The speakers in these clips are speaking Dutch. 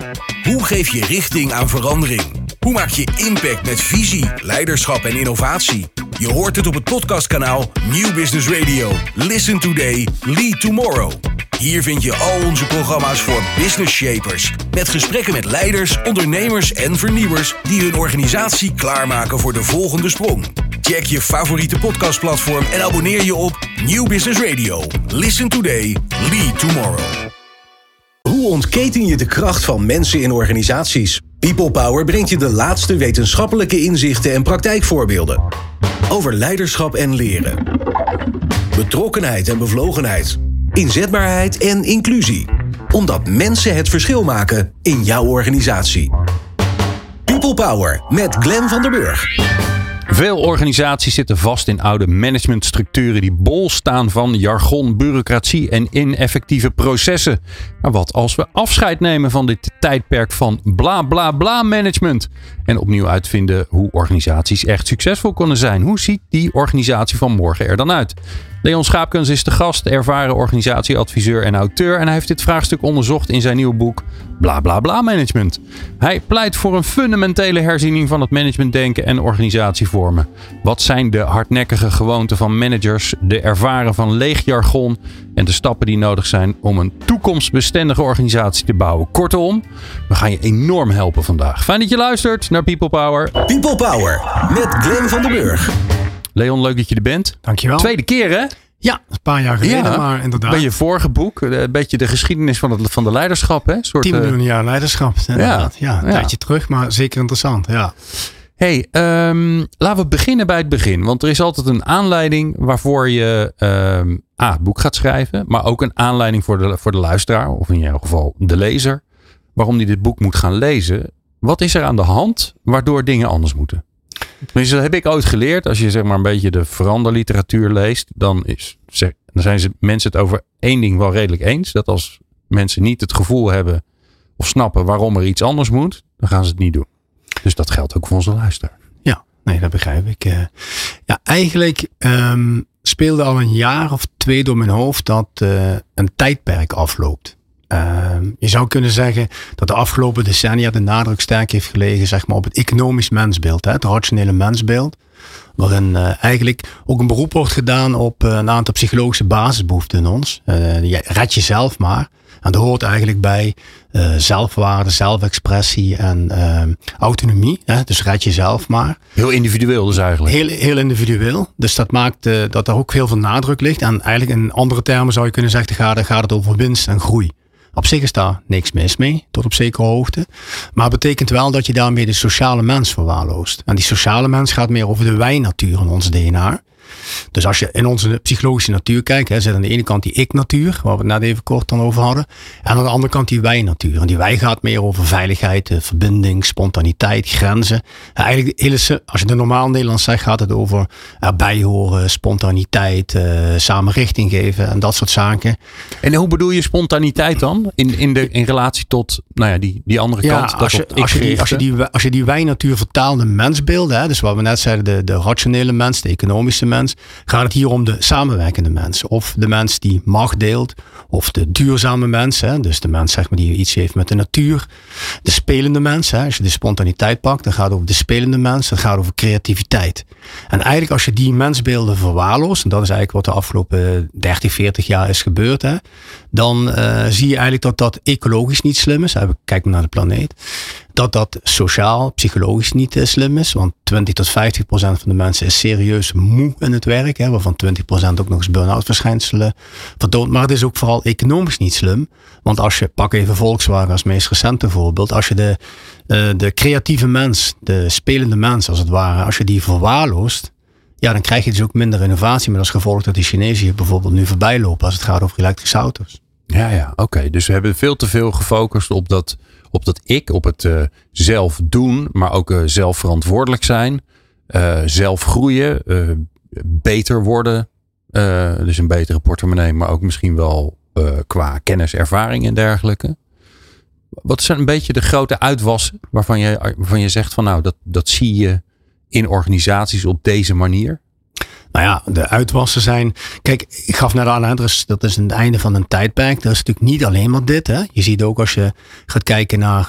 Hoe geef je richting aan verandering? Hoe maak je impact met visie, leiderschap en innovatie? Je hoort het op het podcastkanaal Nieuw Business Radio. Listen today, lead tomorrow. Hier vind je al onze programma's voor business shapers. Met gesprekken met leiders, ondernemers en vernieuwers die hun organisatie klaarmaken voor de volgende sprong. Check je favoriete podcastplatform en abonneer je op Nieuw Business Radio. Listen today, lead tomorrow. Hoe ontketen je de kracht van mensen in organisaties? People Power brengt je de laatste wetenschappelijke inzichten en praktijkvoorbeelden. Over leiderschap en leren. Betrokkenheid en bevlogenheid. Inzetbaarheid en inclusie. Omdat mensen het verschil maken in jouw organisatie. People Power met Glenn van der Burg. Veel organisaties zitten vast in oude managementstructuren die bol staan van jargon, bureaucratie en ineffectieve processen. Maar wat als we afscheid nemen van dit tijdperk van bla bla bla management en opnieuw uitvinden hoe organisaties echt succesvol kunnen zijn? Hoe ziet die organisatie van morgen er dan uit? Leon Schaapkens is de gast, ervaren organisatieadviseur en auteur. En hij heeft dit vraagstuk onderzocht in zijn nieuwe boek Bla Bla Bla Management. Hij pleit voor een fundamentele herziening van het managementdenken en organisatievormen. Wat zijn de hardnekkige gewoonten van managers, de ervaren van leeg jargon en de stappen die nodig zijn om een toekomstbestendige organisatie te bouwen? Kortom, we gaan je enorm helpen vandaag. Fijn dat je luistert naar People Power. People Power met Glenn van der Burg. Leon, leuk dat je er bent. Dankjewel. Tweede keer, hè? Ja, een paar jaar geleden, maar inderdaad. Bij je vorige boek, een beetje de geschiedenis van de leiderschap, hè? 10 miljoen jaar leiderschap, inderdaad. Ja, een tijdje terug, maar zeker interessant, ja. Hey, laten we beginnen bij het begin. Want er is altijd een aanleiding waarvoor je het boek gaat schrijven. Maar ook een aanleiding voor de luisteraar, of in jouw geval de lezer. Waarom die dit boek moet gaan lezen. Wat is er aan de hand waardoor dingen anders moeten? Tenminste, dat heb ik ooit geleerd. Als je zeg maar een beetje de veranderliteratuur leest, dan zijn mensen het over één ding wel redelijk eens. Dat als mensen niet het gevoel hebben of snappen waarom er iets anders moet, dan gaan ze het niet doen. Dus dat geldt ook voor onze luisteraar. Ja, nee, dat begrijp ik. Eigenlijk speelde al een jaar of 2 door mijn hoofd dat een tijdperk afloopt. Je zou kunnen zeggen dat de afgelopen decennia de nadruk sterk heeft gelegen, zeg maar, op het economisch mensbeeld, het rationele mensbeeld. Waarin eigenlijk ook een beroep wordt gedaan op een aantal psychologische basisbehoeften in ons. Red jezelf maar. En dat hoort eigenlijk bij zelfwaarde, zelfexpressie en autonomie. Dus red jezelf maar. Heel individueel dus eigenlijk. Heel individueel. Dus dat maakt dat er ook heel veel nadruk ligt. En eigenlijk in andere termen zou je kunnen zeggen, gaat het over winst en groei. Op zich is daar niks mis mee, tot op zekere hoogte. Maar het betekent wel dat je daarmee de sociale mens verwaarloost. En die sociale mens gaat meer over de wij-natuur in ons DNA. Dus als je in onze psychologische natuur kijkt, zit aan de ene kant die ik-natuur, waar we het net even kort dan over hadden. En aan de andere kant die wij-natuur. En die wij gaat meer over veiligheid, verbinding, spontaniteit, grenzen. Eigenlijk als je het normaal Nederlands zegt, gaat het over erbij horen, spontaniteit, samen richting geven en dat soort zaken. En hoe bedoel je spontaniteit dan? In relatie tot die andere kant? Als je die wij-natuur vertaalt in mensbeelden, dus wat we net zeiden, de rationele mens, de economische mens, gaat het hier om de samenwerkende mens. Of de mens die macht deelt. Of de duurzame mens. Dus de mens, zeg maar, die iets heeft met de natuur. De spelende mens. Als je de spontaniteit pakt, dan gaat het over de spelende mens. Dat gaat over creativiteit. En eigenlijk als je die mensbeelden verwaarloost, en dat is eigenlijk wat de afgelopen 30, 40 jaar is gebeurd, dan zie je eigenlijk dat ecologisch niet slim is. Kijk maar naar de planeet. Dat sociaal, psychologisch niet slim is. Want 20 tot 50% van de mensen is serieus moe in het werk. Waarvan 20% ook nog eens burn-out verschijnselen vertoont. Maar het is ook vooral economisch niet slim. Want als je, pak even Volkswagen als meest recente voorbeeld. Als je de creatieve mens, de spelende mens als het ware, als je die verwaarloost, dan krijg je dus ook minder innovatie. Met als gevolg dat de Chinezen hier bijvoorbeeld nu voorbij lopen als het gaat over elektrische auto's. Ja, oké. Dus we hebben veel te veel gefocust op dat op het zelf doen, maar ook zelf verantwoordelijk zijn, zelf groeien, beter worden, dus een betere portemonnee, maar ook misschien wel qua kennis, ervaring en dergelijke. Wat zijn een beetje de grote uitwassen waarvan je zegt van dat zie je in organisaties op deze manier? Nou ja, de uitwassen zijn... Kijk, ik gaf net aan, dat is het einde van een tijdperk. Dat is natuurlijk niet alleen maar dit. Hè. Je ziet ook als je gaat kijken naar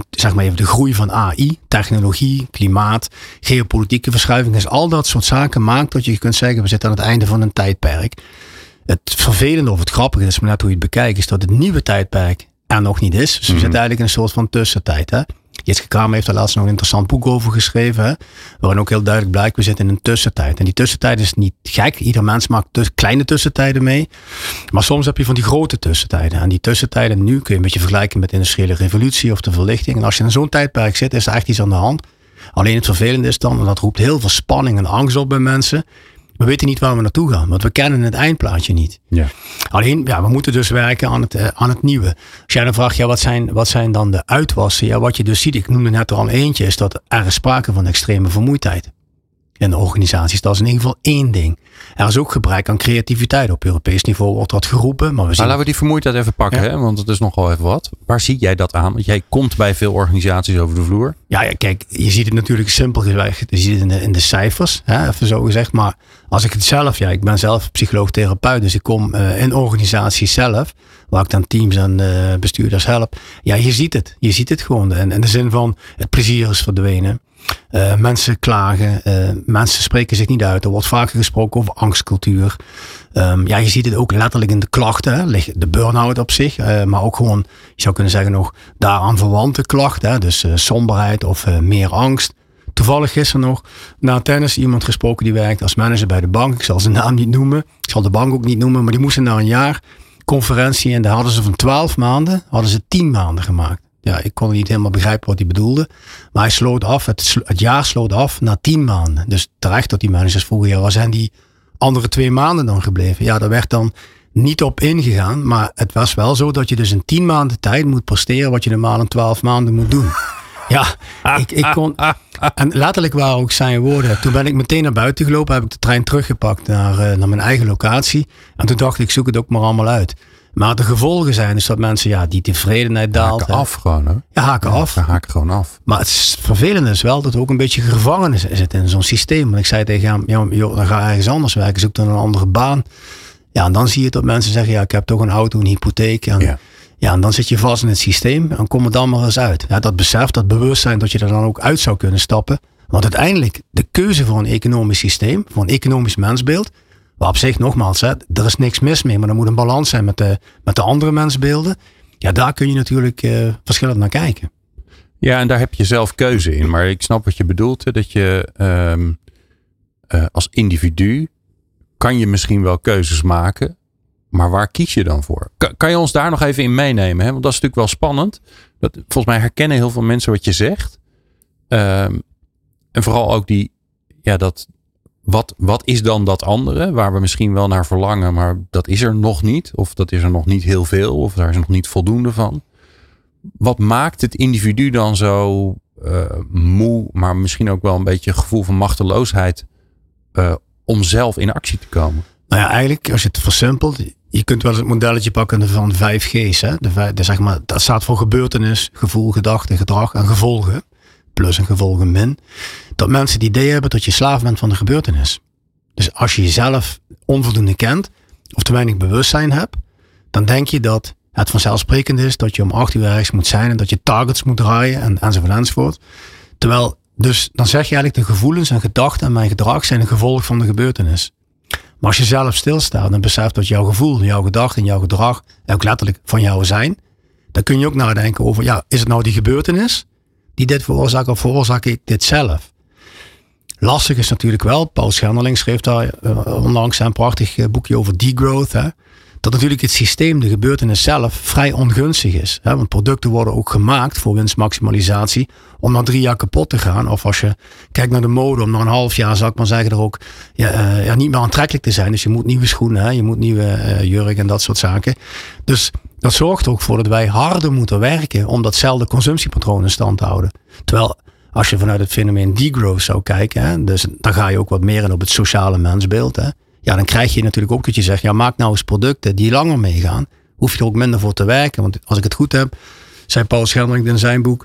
de groei van AI, technologie, klimaat, geopolitieke verschuiving. Dus al dat soort zaken maakt dat je kunt zeggen, we zitten aan het einde van een tijdperk. Het vervelende of het grappige, dat is maar net hoe je het bekijkt, is dat het nieuwe tijdperk er nog niet is. Dus we zitten eigenlijk in een soort van tussentijd. Hè. Jitske Kramer heeft daar laatst nog een interessant boek over geschreven. Hè, waarin ook heel duidelijk blijkt, we zitten in een tussentijd. En die tussentijd is niet gek. Ieder mens maakt kleine tussentijden mee. Maar soms heb je van die grote tussentijden. En die tussentijden nu kun je een beetje vergelijken met de industriële revolutie of de verlichting. En als je in zo'n tijdperk zit, is er echt iets aan de hand. Alleen het vervelende is dan, en dat roept heel veel spanning en angst op bij mensen. We weten niet waar we naartoe gaan, want we kennen het eindplaatje niet. Ja. Alleen, we moeten dus werken aan het nieuwe. Als jij dan vraagt, wat zijn dan de uitwassen? Ja, wat je dus ziet, ik noemde net er al eentje, is dat er is sprake van extreme vermoeidheid in de organisaties. Dat is in ieder geval één ding. Er is ook gebrek aan creativiteit. Op Europees niveau wordt dat geroepen. Maar laten we die vermoeidheid even pakken, hè? Want het is nogal even wat. Waar zie jij dat aan? Want jij komt bij veel organisaties over de vloer. Ja, kijk, je ziet het natuurlijk simpel gezegd. Je ziet het in de cijfers, hè, even zo gezegd. Maar als ik het zelf, ik ben zelf psycholoog-therapeut. Dus ik kom in organisaties zelf, waar ik dan teams en bestuurders help. Ja, je ziet het. Je ziet het gewoon. En in de zin van, het plezier is verdwenen. Mensen klagen, mensen spreken zich niet uit. Er wordt vaker gesproken over angstcultuur. Je ziet het ook letterlijk in de klachten. Hè. De burn-out op zich. Maar ook gewoon, je zou kunnen zeggen nog, daaraan verwante klachten. Hè. Dus somberheid of meer angst. Toevallig gisteren nog na tennis iemand gesproken die werkt als manager bij de bank. Ik zal zijn naam niet noemen. Ik zal de bank ook niet noemen. Maar die moesten na een jaar conferentie en daar hadden ze van 12 maanden, hadden ze 10 maanden gemaakt. Ja, ik kon niet helemaal begrijpen wat hij bedoelde. Maar hij sloot af, het jaar sloot af na 10 maanden. Dus terecht dat die managers vroegen, ja, waar zijn die andere 2 maanden dan gebleven? Ja, daar werd dan niet op ingegaan. Maar het was wel zo dat je dus in 10 maanden tijd moet presteren wat je normaal in 12 maanden moet doen. Ja, ik kon... En letterlijk waren ook zijn woorden. Toen ben ik meteen naar buiten gelopen, heb ik de trein teruggepakt naar mijn eigen locatie. En toen dacht ik, zoek het ook maar allemaal uit. Maar de gevolgen zijn dus dat mensen, die tevredenheid daalt. Haken af gewoon, hè? Ja, haken af. Haken gewoon af. Maar het vervelende is wel dat er ook een beetje gevangen zit in zo'n systeem. Want ik zei tegen hem, dan ga ergens anders werken. Zoek dan een andere baan. Ja, en dan zie je dat mensen zeggen, ik heb toch een auto, een hypotheek. En, en dan zit je vast in het systeem en kom er dan maar eens uit. Ja, dat besef, dat bewustzijn dat je er dan ook uit zou kunnen stappen. Want uiteindelijk, de keuze voor een economisch systeem, voor een economisch mensbeeld, waar op zich nogmaals, er is niks mis mee, maar er moet een balans zijn met de andere mensbeelden. Ja, daar kun je natuurlijk verschillend naar kijken. Ja, en daar heb je zelf keuze in. Maar ik snap wat je bedoelt. Hè, dat je als individu kan je misschien wel keuzes maken. Maar waar kies je dan voor? Kan je ons daar nog even in meenemen? Hè? Want dat is natuurlijk wel spannend. Volgens mij herkennen heel veel mensen wat je zegt. En vooral ook wat is dan dat andere? Waar we misschien wel naar verlangen, maar dat is er nog niet. Of dat is er nog niet heel veel. Of daar is nog niet voldoende van. Wat maakt het individu dan zo moe, maar misschien ook wel een beetje een gevoel van machteloosheid om zelf in actie te komen? Nou ja, eigenlijk als je het versimpelt, je kunt wel eens het modelletje pakken van 5 G's. Hè? Dat staat voor gebeurtenis, gevoel, gedachte, gedrag en gevolgen. Plus en gevolgen min. Dat mensen het idee hebben dat je slaaf bent van de gebeurtenis. Dus als je jezelf onvoldoende kent of te weinig bewustzijn hebt, dan denk je dat het vanzelfsprekend is dat je om 8 uur ergens moet zijn en dat je targets moet draaien enzovoort. Terwijl, dus dan zeg je eigenlijk de gevoelens en gedachten en mijn gedrag zijn een gevolg van de gebeurtenis. Maar als je zelf stilstaat en beseft dat jouw gevoel, jouw gedachten en jouw gedrag ook letterlijk van jou zijn, dan kun je ook nadenken over, is het nou die gebeurtenis die dit veroorzaakt of veroorzaak ik dit zelf? Lastig is natuurlijk wel, Paul Schenderling schreef daar onlangs een prachtig boekje over degrowth, hè? Dat natuurlijk het systeem, de gebeurtenis zelf, vrij ongunstig is. Hè? Want producten worden ook gemaakt voor winstmaximalisatie om na 3 jaar kapot te gaan. Of als je kijkt naar de mode, om na een half jaar, zou ik maar zeggen, er ook niet meer aantrekkelijk te zijn. Dus je moet nieuwe schoenen, hè? Je moet nieuwe jurk en dat soort zaken. Dus dat zorgt ook voor dat wij harder moeten werken om datzelfde consumptiepatroon in stand te houden. Terwijl als je vanuit het fenomeen degrowth zou kijken, hè? Dus dan ga je ook wat meer in op het sociale mensbeeld, hè? Ja, dan krijg je natuurlijk ook dat je zegt, maak nou eens producten die langer meegaan. Hoef je er ook minder voor te werken. Want als ik het goed heb, zei Paul Schenderling in zijn boek,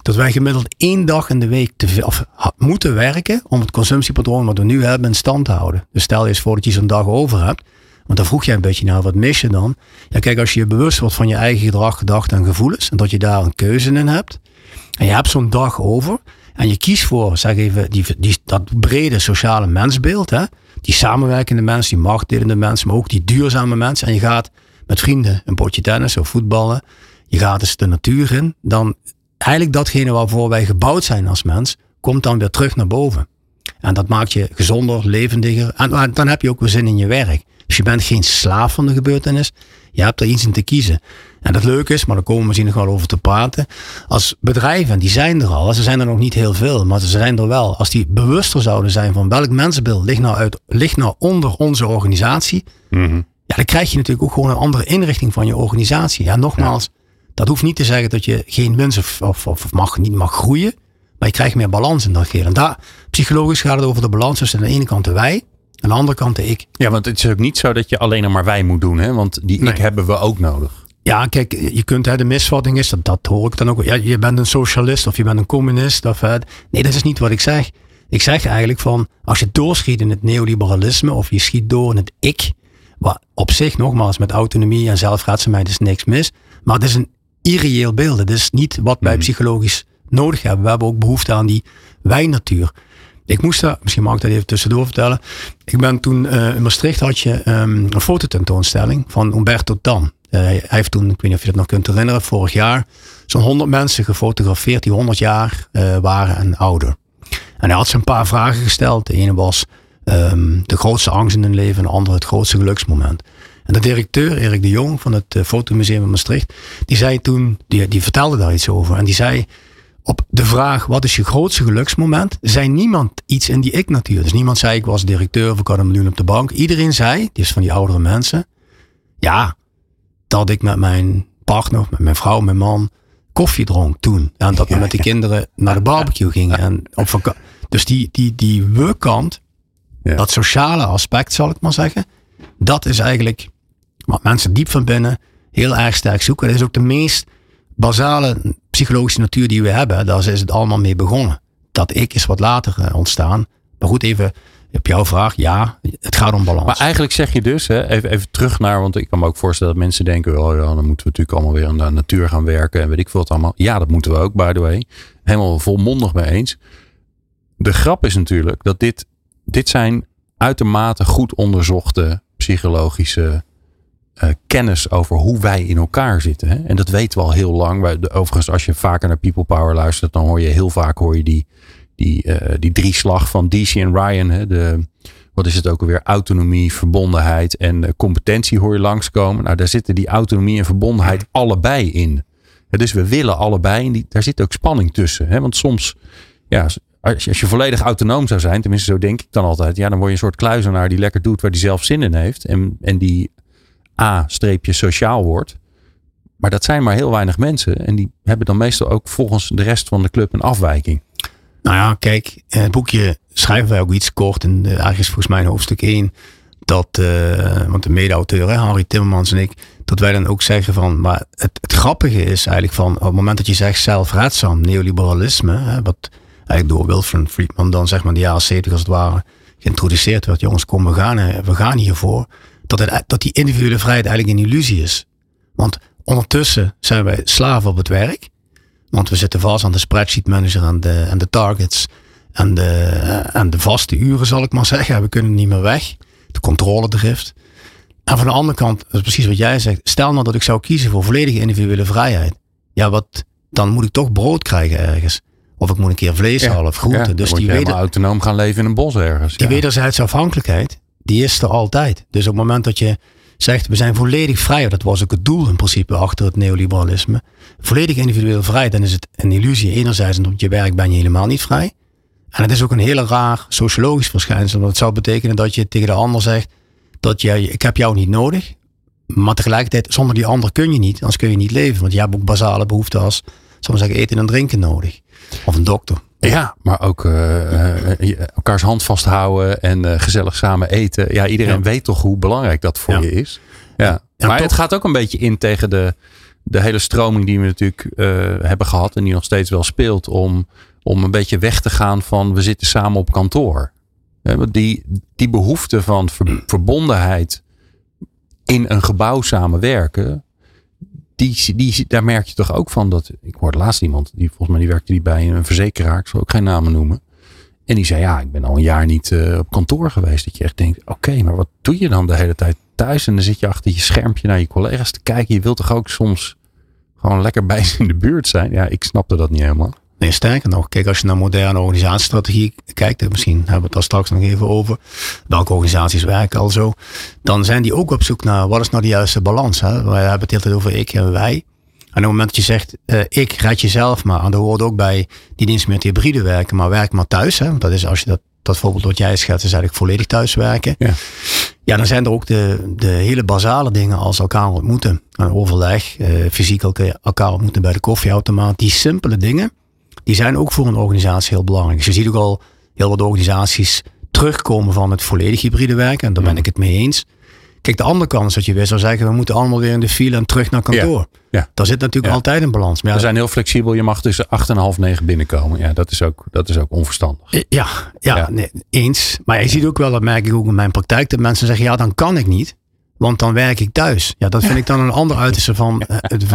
dat wij gemiddeld 1 dag in de week moeten werken om het consumptiepatroon wat we nu hebben in stand te houden. Dus stel je eens voor dat je zo'n dag over hebt. Want dan vroeg jij een beetje naar, wat mis je dan? Ja, kijk, als je je bewust wordt van je eigen gedrag, gedachten en gevoelens. En dat je daar een keuze in hebt. En je hebt zo'n dag over. En je kiest voor, zeg even, dat brede sociale mensbeeld. Hè? Die samenwerkende mensen, die machtdelende mensen. Maar ook die duurzame mensen. En je gaat met vrienden een potje tennis of voetballen. Je gaat dus de natuur in. Dan eigenlijk datgene waarvoor wij gebouwd zijn als mens, komt dan weer terug naar boven. En dat maakt je gezonder, levendiger. En dan heb je ook weer zin in je werk. Dus je bent geen slaaf van de gebeurtenis. Je hebt er iets in te kiezen. En dat leuk is, maar daar komen we misschien nog wel over te praten. Als bedrijven, die zijn er al. Ze zijn er nog niet heel veel, maar ze zijn er wel. Als die bewuster zouden zijn van welk mensenbeeld ligt nou onder onze organisatie. Mm-hmm. Ja, dan krijg je natuurlijk ook gewoon een andere inrichting van je organisatie. Ja, nogmaals, dat hoeft niet te zeggen dat je geen winst niet mag groeien. Maar je krijgt meer balans in dat geheel. En daar, psychologisch gaat het over de balans tussen aan de ene kant de wij. Aan de andere kant de ik. Ja, want het is ook niet zo dat je alleen maar wij moet doen. Hè? Want die ik hebben we ook nodig. Ja, kijk, je kunt, de misvatting is, dat hoor ik dan ook. Ja, je bent een socialist of je bent een communist. Nee, dat is niet wat ik zeg. Ik zeg eigenlijk van, als je doorschiet in het neoliberalisme of je schiet door in het ik. Wat op zich, nogmaals, met autonomie en zelfredzaamheid is niks mis. Maar het is een irreëel beeld. Het is niet wat wij psychologisch nodig hebben. We hebben ook behoefte aan die wij-natuur. Ik moest daar, misschien mag ik dat even tussendoor vertellen. Ik ben toen in Maastricht had je een fototentoonstelling van Umberto Tan. Hij heeft toen, ik weet niet of je dat nog kunt herinneren, vorig jaar zo'n 100 mensen gefotografeerd die 100 jaar waren en ouder. En hij had ze een paar vragen gesteld. De ene was de grootste angst in hun leven en de andere het grootste geluksmoment. En de directeur, Erik de Jong van het Fotomuseum in Maastricht, die zei toen, die vertelde daar iets over. En die zei, op de vraag, wat is je grootste geluksmoment? Zei niemand iets in die ik-natuur. Dus niemand zei, ik was directeur of ik had $1 miljoen op de bank. Iedereen zei, die is van die oudere mensen, ja, dat ik met mijn partner, met mijn vrouw, mijn man, koffie dronk toen. En dat we met de kinderen naar de barbecue gingen. En op dus die we-kant, dat sociale aspect zal ik maar zeggen, dat is eigenlijk wat mensen diep van binnen heel erg sterk zoeken. Dat is ook de meest basale psychologische natuur die we hebben. Daar is het allemaal mee begonnen. Dat ik is wat later ontstaan. Maar goed, even op jouw vraag. Ja, het gaat om balans. Maar eigenlijk zeg je dus, hè, even terug naar, want ik kan me ook voorstellen dat mensen denken, oh ja, dan moeten we natuurlijk allemaal weer aan de natuur gaan werken en weet ik veel wat allemaal. Ja, dat moeten we ook, by the way. Helemaal volmondig mee eens. De grap is natuurlijk dat dit zijn uitermate goed onderzochte psychologische kennis over hoe wij in elkaar zitten. Hè? En dat weten we al heel lang. Overigens, als je vaker naar People Power luistert, dan hoor je heel vaak die drieslag van DC en Ryan. Hè? Wat is het ook alweer? Autonomie, verbondenheid en competentie hoor je langskomen. Nou, daar zitten die autonomie en verbondenheid allebei in. Dus we willen allebei. En daar zit ook spanning tussen. Hè? Want soms, ja, als je volledig autonoom zou zijn, tenminste zo denk ik dan altijd, ja, dan word je een soort kluizenaar die lekker doet waar die zelf zin in heeft. En die sociaal wordt. Maar dat zijn maar heel weinig mensen. En die hebben dan meestal ook volgens de rest van de club een afwijking. Nou ja, kijk, in het boekje schrijven wij ook iets kort. En ergens volgens mij in hoofdstuk 1. Want de mede-auteur, Harry Timmermans en ik, dat wij dan ook zeggen van, maar het grappige is eigenlijk van, op het moment dat je zegt zelfredzaam neoliberalisme, wat eigenlijk door Wilfred Friedman dan zeg maar in de jaren 70 als het ware geïntroduceerd werd. Jongens, kom, we gaan hiervoor. Dat die individuele vrijheid eigenlijk een illusie is. Want ondertussen zijn wij slaven op het werk. Want we zitten vast aan de spreadsheet manager en de targets. En de vaste uren zal ik maar zeggen. We kunnen niet meer weg. De controledrift. En van de andere kant, dat is precies wat jij zegt. Stel nou dat ik zou kiezen voor volledige individuele vrijheid. Ja, dan moet ik toch brood krijgen ergens. Of ik moet een keer vlees halen of groenten. Ja, dus die helemaal autonoom gaan leven in een bos ergens. Die wederzijdse afhankelijkheid, die is er altijd. Dus op het moment dat je zegt, we zijn volledig vrij. Dat was ook het doel in principe achter het neoliberalisme. Volledig individueel vrij, dan is het een illusie. Enerzijds, en op je werk ben je helemaal niet vrij. En het is ook een heel raar sociologisch verschijnsel. Want het zou betekenen dat je tegen de ander zegt, ik heb jou niet nodig. Maar tegelijkertijd, zonder die ander kun je niet. Anders kun je niet leven. Want je hebt ook basale behoeften als, zal ik zeggen, eten en drinken nodig. Of een dokter. Ja, maar ook elkaars hand vasthouden en gezellig samen eten. Ja, iedereen weet toch hoe belangrijk dat voor je is. Ja. Maar het gaat ook een beetje in tegen de hele stroming die we natuurlijk hebben gehad en die nog steeds wel speelt om een beetje weg te gaan van we zitten samen op kantoor. Die behoefte van verbondenheid in een gebouw samenwerken, daar merk je toch ook van dat. Ik hoorde laatst iemand, volgens mij werkte die bij een verzekeraar, ik zal ook geen namen noemen. En die zei, ik ben al een jaar niet op kantoor geweest. Dat je echt denkt, oké, maar wat doe je dan de hele tijd thuis? En dan zit je achter je schermpje naar je collega's te kijken. Je wilt toch ook soms gewoon lekker bij ze in de buurt zijn? Ja, ik snapte dat niet helemaal. Nee, sterker nog. Kijk, als je naar moderne organisatiestrategie kijkt, misschien hebben we het daar straks nog even over. Welke organisaties werken al zo? Dan zijn die ook op zoek naar, wat is nou de juiste balans? Hè? Wij hebben het heel tijd over ik en wij. En op het moment dat je zegt, ik red jezelf maar. En daar hoort ook bij die dienst met hybride werken, maar werk maar thuis. Hè? Want dat is, als je dat voorbeeld wat jij schetst, is eigenlijk volledig thuiswerken. Ja, dan zijn er ook de hele basale dingen als elkaar ontmoeten. Een overleg, fysiek elkaar ontmoeten bij de koffieautomaat. Die simpele dingen, die zijn ook voor een organisatie heel belangrijk. Dus je ziet ook al heel wat organisaties terugkomen van het volledig hybride werken. En daar ben ik het mee eens. Kijk, de andere kant is dat je weer zou zeggen, we moeten allemaal weer in de file en terug naar kantoor. Ja. Daar zit natuurlijk altijd een balans. Maar we zijn heel flexibel. Je mag tussen 8 en 8:30 binnenkomen. Ja, dat is ook onverstandig. Ja. Nee, eens. Maar je ziet ook wel, dat merk ik ook in mijn praktijk, dat mensen zeggen, ja, dan kan ik niet. Want dan werk ik thuis. Ja, dat vind ik dan een ander uiterste van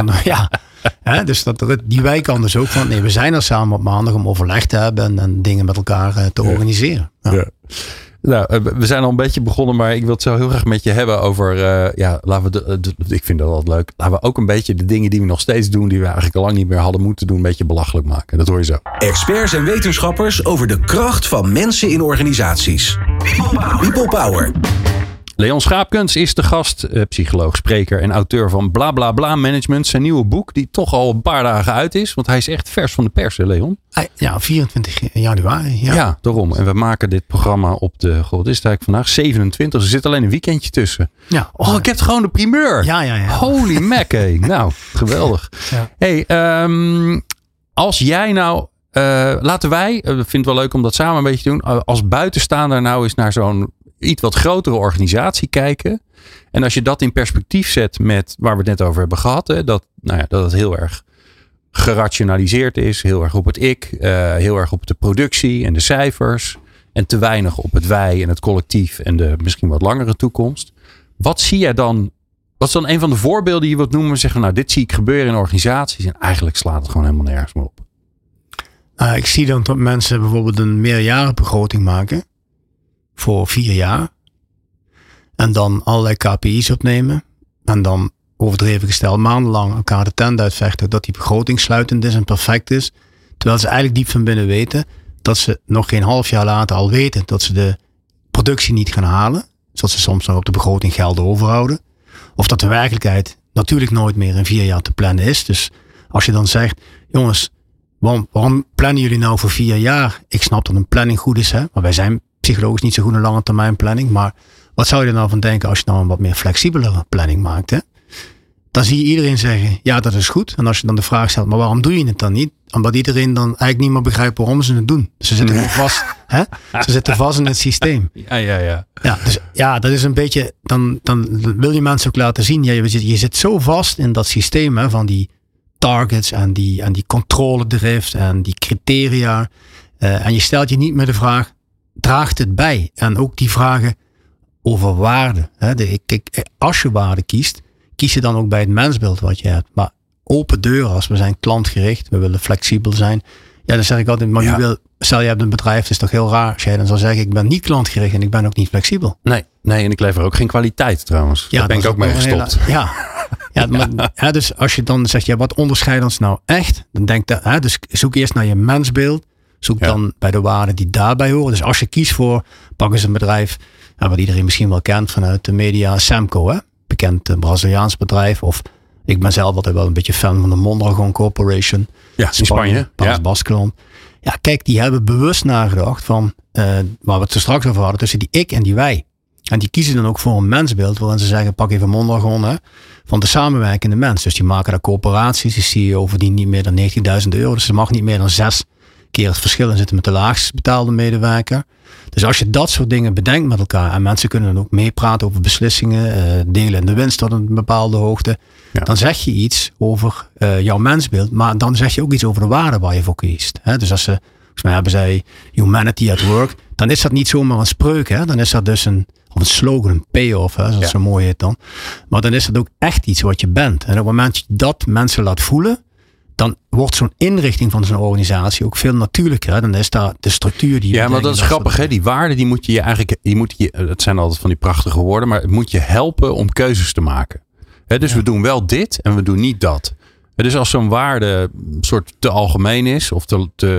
dus die wijkant dus ook van, nee, we zijn er samen op maandag om overleg te hebben en dingen met elkaar te organiseren. Ja. Nou, we zijn al een beetje begonnen, maar ik wil het zo heel graag met je hebben over, laten we ik vind dat altijd leuk. Laten we ook een beetje de dingen die we nog steeds doen, die we eigenlijk al lang niet meer hadden moeten doen, een beetje belachelijk maken. Dat hoor je zo. Experts en wetenschappers over de kracht van mensen in organisaties. People Power. Leon Schaapkens is de gast, psycholoog, spreker en auteur van Bla Bla Bla Management. Zijn nieuwe boek, die toch al een paar dagen uit is. Want hij is echt vers van de pers, hè, Leon? Ja, 24 januari. Ja, daarom. En we maken dit programma op wat is het eigenlijk vandaag? 27. Er zit alleen een weekendje tussen. Ja. Ik heb gewoon de primeur. Ja. Holy mac, hé. Nou, geweldig. Ja. Hey, als jij nou... laten wij, ik vind het wel leuk om dat samen een beetje te doen. Als buitenstaander nou eens naar zo'n iets wat grotere organisatie kijken. En als je dat in perspectief zet met waar we het net over hebben gehad. Hè, dat het heel erg gerationaliseerd is. Heel erg op het ik. Heel erg op de productie en de cijfers. En te weinig op het wij en het collectief. En de misschien wat langere toekomst. Wat zie jij dan? Wat is dan een van de voorbeelden die je wilt noemen? Zeggen, nou, dit zie ik gebeuren in organisaties. En eigenlijk slaat het gewoon helemaal nergens meer op. Ik zie dan dat mensen bijvoorbeeld een meerjarenbegroting maken. Voor 4 jaar. En dan allerlei KPI's opnemen. En dan overdreven gesteld maandenlang elkaar de tent uitvechten dat die begroting sluitend is en perfect is. Terwijl ze eigenlijk diep van binnen weten dat ze nog geen half jaar later al weten dat ze de productie niet gaan halen. Zodat ze soms nog op de begroting gelden overhouden. Of dat de werkelijkheid natuurlijk nooit meer in 4 jaar te plannen is. Dus als je dan zegt, jongens, waarom plannen jullie nou voor 4 jaar? Ik snap dat een planning goed is, hè? Maar wij zijn psychologisch niet zo goed in lange termijn planning. Maar wat zou je er nou van denken als je nou een wat meer flexibelere planning maakt? Hè? Dan zie je iedereen zeggen, ja, dat is goed. En als je dan de vraag stelt, maar waarom doe je het dan niet? Omdat iedereen dan eigenlijk niet meer begrijpt waarom ze het doen. Ze zitten gewoon vast. Hè? Ze zitten vast in het systeem. Ja. Dus dat is een beetje, dan wil je mensen ook laten zien. Ja, je zit zo vast in dat systeem, hè, van die targets en die controledrift en die criteria. En je stelt je niet meer de vraag, draagt het bij? En ook die vragen over waarde. Hè? Als je waarde kies je dan ook bij het mensbeeld wat je hebt. Maar open deuren, als we zijn klantgericht, we willen flexibel zijn. Ja, dan zeg ik altijd, maar stel je hebt een bedrijf, het is toch heel raar als jij dan zou zeggen, ik ben niet klantgericht en ik ben ook niet flexibel. Nee, en ik lever ook geen kwaliteit trouwens. Daar ben ik ook mee gestopt. Dus als je dan zegt, wat onderscheidt ons nou echt? Dan dus zoek eerst naar je mensbeeld. Zoek dan bij de waarden die daarbij horen. Dus als je kiest voor, pak eens een bedrijf, wat iedereen misschien wel kent vanuit de media, Semco, hè? Bekend Braziliaans bedrijf. Of ik ben zelf altijd wel een beetje fan van de Mondragon Corporation. Ja, in Spanje. Baskeland. Ja, kijk, die hebben bewust nagedacht van, waar we het zo straks over hadden, tussen die ik en die wij. En die kiezen dan ook voor een mensbeeld, waarin ze zeggen, pak even Mondragon, hè, van de samenwerkende mens. Dus die maken daar corporaties, die CEO verdient niet meer dan €90.000. Dus ze mag niet meer dan 6 keer het verschil in zitten met de laagst betaalde medewerker. Dus als je dat soort dingen bedenkt met elkaar, en mensen kunnen dan ook meepraten over beslissingen, delen in de winst tot een bepaalde hoogte. Ja. Dan zeg je iets over jouw mensbeeld. Maar dan zeg je ook iets over de waarde waar je voor kiest. Hè? Dus volgens mij hebben zij humanity at work. Dan is dat niet zomaar een spreuk. Hè? Dan is dat dus een slogan, een payoff. Hè? Zoals zo mooi heet dan. Maar dan is dat ook echt iets wat je bent. En op het moment dat je dat mensen laat voelen. Dan wordt zo'n inrichting van zo'n organisatie ook veel natuurlijker. Hè? Dan is daar de structuur die... Ja, maar dat is grappig. Hè? Die waarden die moet je eigenlijk... Het zijn altijd van die prachtige woorden. Maar het moet je helpen om keuzes te maken. Dus we doen wel dit en we doen niet dat. Dus als zo'n waarde soort te algemeen is. Of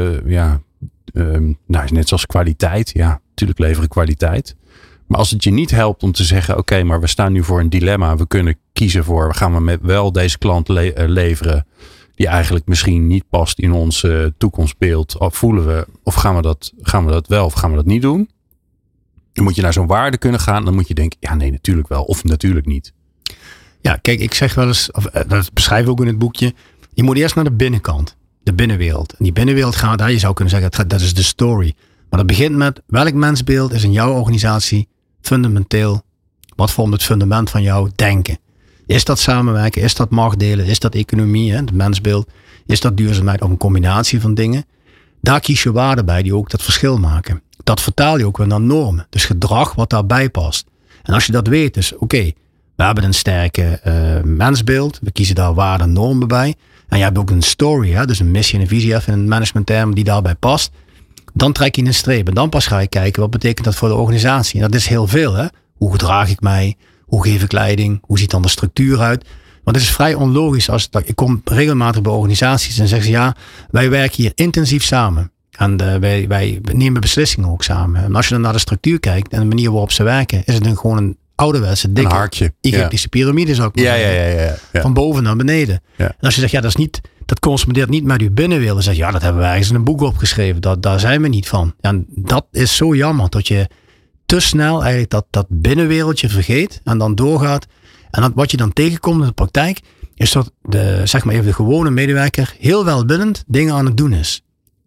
net zoals kwaliteit. Ja, natuurlijk leveren kwaliteit. Maar als het je niet helpt om te zeggen. Oké, maar we staan nu voor een dilemma. We kunnen kiezen voor. Gaan we met wel deze klant leveren. Die eigenlijk misschien niet past in ons toekomstbeeld. Of voelen we. Of gaan we dat wel of gaan we dat niet doen. Dan moet je naar zo'n waarde kunnen gaan. Dan moet je denken. Ja, nee, natuurlijk wel. Of natuurlijk niet. Ja, kijk, ik zeg wel eens, dat beschrijf ik ook in het boekje. Je moet eerst naar de binnenkant, de binnenwereld. En die binnenwereld gaat, je zou kunnen zeggen, dat is de story. Maar dat begint met, welk mensbeeld is in jouw organisatie fundamenteel? Wat vormt het fundament van jouw denken? Is dat samenwerken? Is dat macht delen? Is dat economie, het mensbeeld? Is dat duurzaamheid of een combinatie van dingen? Daar kies je waarden bij die ook dat verschil maken. Dat vertaal je ook weer naar normen. Dus gedrag wat daarbij past. En als je dat weet, dus oké. We hebben een sterke mensbeeld. We kiezen daar waarden en normen bij. En je hebt ook een story. Hè? Dus een missie en een visie even in een managementterm die daarbij past. Dan trek je een streep. En dan pas ga je kijken wat betekent dat voor de organisatie. En dat is heel veel. Hè? Hoe gedraag ik mij? Hoe geef ik leiding? Hoe ziet dan de structuur uit? Want het is vrij onlogisch. Ik kom regelmatig bij organisaties en zeggen ze ja, wij werken hier intensief samen. En wij nemen beslissingen ook samen. En als je dan naar de structuur kijkt en de manier waarop ze werken, is het dan gewoon een ouderwetse, dikke, hartje. Egyptische piramide zou ik maar zeggen. Ja. Van boven naar beneden. Ja. En als je zegt, dat correspondeert niet met uw binnenwereld. Dan zeg je, dat hebben we ergens in een boek opgeschreven. Daar zijn we niet van. Ja, en dat is zo jammer, dat je te snel eigenlijk dat binnenwereldje vergeet en dan doorgaat. En wat je dan tegenkomt in de praktijk, is dat de gewone medewerker heel welwillend dingen aan het doen is.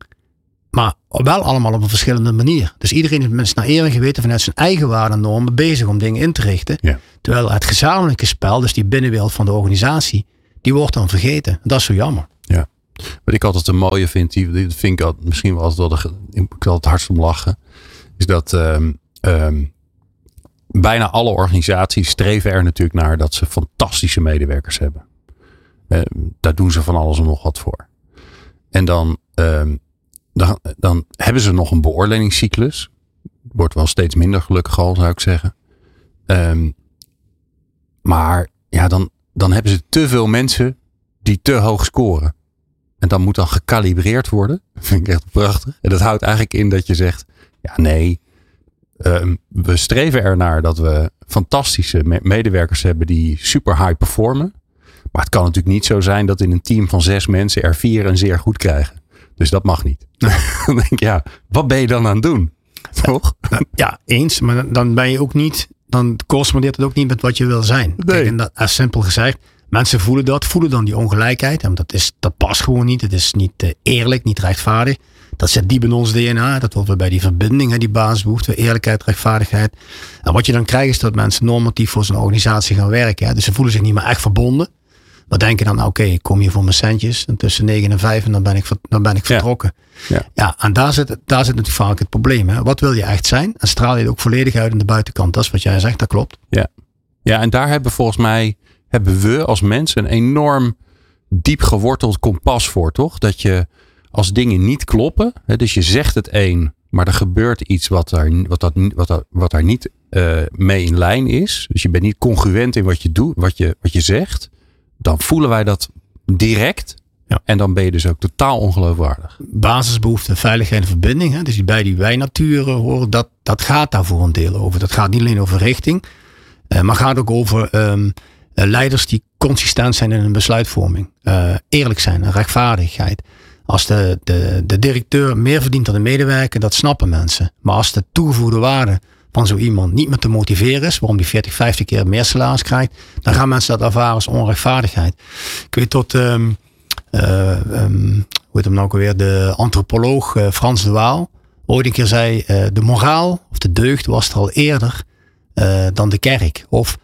Maar wel allemaal op een verschillende manier. Dus iedereen is naar eer en geweten vanuit zijn eigen waarden en normen bezig om dingen in te richten. Ja. Terwijl het gezamenlijke spel, dus die binnenwereld van de organisatie, die wordt dan vergeten. Dat is zo jammer. Ja. Wat ik altijd een mooie vind, die vind ik misschien wel ik zal het hardst om lachen, is dat bijna alle organisaties streven er natuurlijk naar dat ze fantastische medewerkers hebben. Daar doen ze van alles en nog wat voor. En dan hebben ze nog een beoordelingscyclus. Wordt wel steeds minder gelukkig al, zou ik zeggen. Maar ja, dan hebben ze te veel mensen die te hoog scoren. En dan moet dan gekalibreerd worden. Dat vind ik echt prachtig. En dat houdt eigenlijk in dat je zegt, ja nee, we streven ernaar dat we fantastische medewerkers hebben die super high performen. Maar het kan natuurlijk niet zo zijn dat in een team van 6 mensen er 4 een zeer goed krijgen. Dus dat mag niet. Dan denk ik, wat ben je dan aan het doen? Toch? Ja, eens. Maar dan ben je ook niet, dan correspondeert het ook niet met wat je wil zijn. Nee. Kijk, en dat, simpel gezegd, mensen voelen dan die ongelijkheid. En dat past gewoon niet. Het is niet eerlijk, niet rechtvaardig. Dat zit diep in ons DNA. Dat wordt weer bij die verbinding, die basisbehoefte, eerlijkheid, rechtvaardigheid. En wat je dan krijgt is dat mensen normatief voor zo'n organisatie gaan werken. Hè. Dus ze voelen zich niet meer echt verbonden. Maar denken dan, oké, ik kom hier voor mijn centjes. En tussen 9 en 5 en dan ben ik vertrokken. Ja, en daar zit natuurlijk vaak het probleem. Hè. Wat wil je echt zijn? En straal je het ook volledig uit aan de buitenkant. Dat is wat jij zegt, dat klopt. Ja, en daar hebben we als mensen een enorm diep geworteld kompas voor, toch? Dat je als dingen niet kloppen, hè, dus je zegt het een, maar er gebeurt iets wat daar niet mee in lijn is. Dus je bent niet congruent in wat je doet, wat je zegt. Dan voelen wij dat direct. Ja. En dan ben je dus ook totaal ongeloofwaardig. Basisbehoeften, veiligheid en verbinding. Hè? Dus bij die wij-natuur horen, dat gaat daar voor een deel over. Dat gaat niet alleen over richting. Maar gaat ook over leiders die consistent zijn in hun besluitvorming. Eerlijk zijn en rechtvaardigheid. Als de directeur meer verdient dan de medewerker, dat snappen mensen. Maar als de toegevoegde waarde van zo iemand niet meer te motiveren is, waarom die 40, 50 keer meer salaris krijgt, dan gaan mensen dat ervaren als onrechtvaardigheid. Ik weet tot, hoe heet hem nou ook alweer, de antropoloog Frans de Waal ooit een keer zei, de moraal of de deugd was er al eerder dan de kerk. Of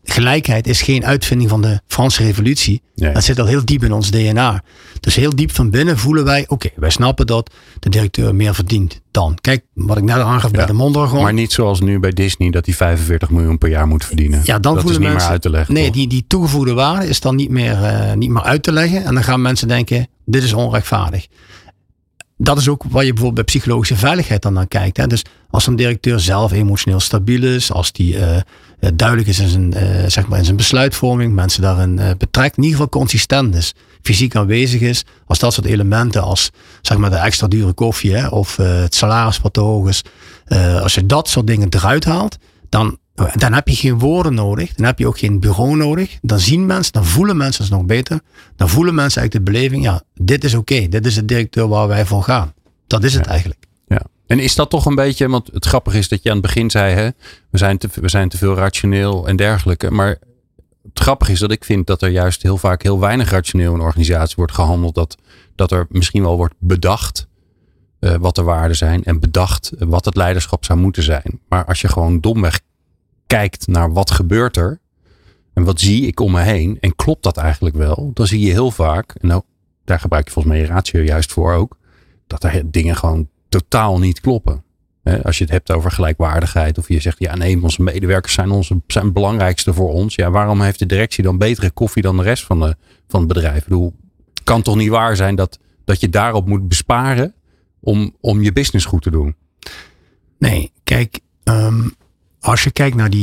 gelijkheid is geen uitvinding van de Franse revolutie. Nee. Dat zit al heel diep in ons DNA. Dus heel diep van binnen voelen wij, oké, wij snappen dat de directeur meer verdient dan. Kijk, wat ik net aangaf bij de Mondragon. Maar niet zoals nu bij Disney, dat hij 45 miljoen per jaar moet verdienen. Ja, dan dat voelen is niet mensen, meer uit te leggen. Nee, toch? die toegevoegde waarde is dan niet meer uit te leggen. En dan gaan mensen denken, dit is onrechtvaardig. Dat is ook waar je bijvoorbeeld bij psychologische veiligheid dan naar kijkt. Hè. Dus als een directeur zelf emotioneel stabiel is, als die duidelijk is in zijn besluitvorming, mensen daarin betrekt, in ieder geval consistent is, fysiek aanwezig is, als dat soort elementen als zeg maar de extra dure koffie of het salaris wat te hoog is, als je dat soort dingen eruit haalt, dan heb je geen woorden nodig, dan heb je ook geen bureau nodig, dan zien mensen, dan voelen mensen, dat is nog beter, dan voelen mensen eigenlijk de beleving, ja, dit is oké, dit is de directeur waar wij voor gaan. Dat is het eigenlijk. Ja. En is dat toch een beetje, want het grappige is dat je aan het begin zei, hè, we zijn te veel rationeel en dergelijke, maar het grappige is dat ik vind dat er juist heel vaak heel weinig rationeel in een organisatie wordt gehandeld, dat er misschien wel wordt bedacht wat de waarden zijn en bedacht wat het leiderschap zou moeten zijn. Maar als je gewoon domweg kijkt naar wat gebeurt er en wat zie ik om me heen en klopt dat eigenlijk wel, dan zie je heel vaak, en nou, daar gebruik je volgens mij je ratio juist voor ook, dat er dingen gewoon totaal niet kloppen. Als je het hebt over gelijkwaardigheid of je zegt, ja nee, onze medewerkers zijn het belangrijkste voor ons. Ja, waarom heeft de directie dan betere koffie dan de rest van het bedrijf? Ik bedoel, het kan toch niet waar zijn dat je daarop moet besparen om je business goed te doen? Nee, kijk, als je kijkt naar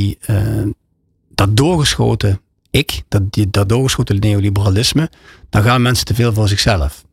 dat doorgeschoten dat doorgeschoten neoliberalisme, dan gaan mensen te veel voor zichzelf.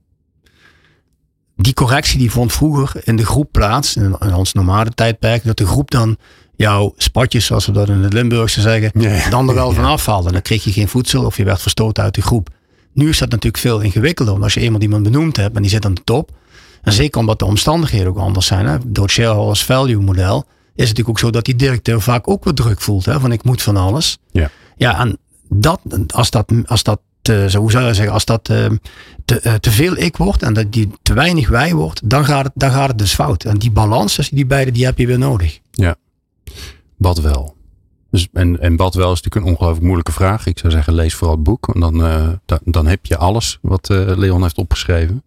Die correctie die vond vroeger in de groep plaats, in ons normale tijdperk, dat de groep dan jouw spatjes, zoals we dat in het Limburgse zeggen, dan er wel van afhaalde. Dan kreeg je geen voedsel of je werd verstoten uit de groep. Nu is dat natuurlijk veel ingewikkelder, want als je eenmaal iemand benoemd hebt en die zit aan de top, en zeker omdat de omstandigheden ook anders zijn, hè, door het shareholders value model, is het natuurlijk ook zo dat die directeur vaak ook wat druk voelt, hè, van ik moet van alles. Ja, en als dat te veel ik wordt en dat die te weinig wij wordt, dan gaat het dus fout. En die balans tussen die beide, die heb je weer nodig. Ja, wat wel. Dus, en wat wel is natuurlijk een ongelooflijk moeilijke vraag. Ik zou zeggen, lees vooral het boek. Want dan heb je alles wat Leon heeft opgeschreven.